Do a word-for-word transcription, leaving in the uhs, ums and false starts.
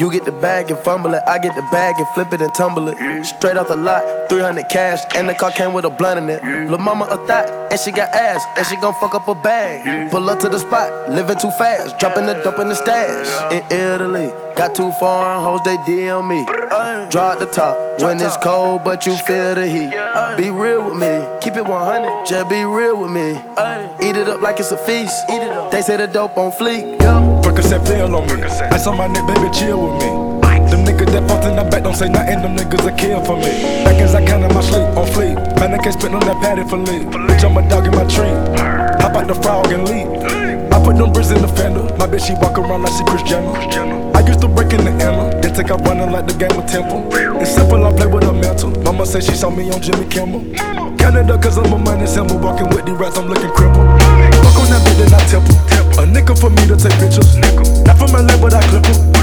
You get the bag and fumble it, I get the bag and flip it and tumble it. Straight off the lot, three hundred cash, and the car came with a blunt in it. Lil' mama a thot, and she got ass, and she gon' fuck up a bag. Pull up to the spot, living too fast, dropping the dope in the stash. In Italy, got too foreign hoes, they D M me. Draw at the top, when it's cold, but you feel the heat. Be real with me, keep it one hundred, just be real with me. Eat it up like it's a feast, they say the dope on fleek. Percocet fell on me, ice on my neck, baby, chill with me. Them niggas that fucked in the back don't say nothing, them niggas a kill for me. Back as I count in my sleep, on fleek. Man, I can't spit on that patty for leave. Bitch, I'm a dog in my tree. Hop out the frog and leave. I put them bricks in the fender. My bitch, she walk around like she Kris Jenner. I used to break in the Emma, then take off running like the game of Temple. It's simple, I play with her mental. Mama said she saw me on Jimmy Kimmel. Canada, cause I'm a money symbol. Walking with the rats, I'm looking crippled. Fuck on that bitch, then I temple. A nickel for me to take pictures. Not from L A, but I clip 'em.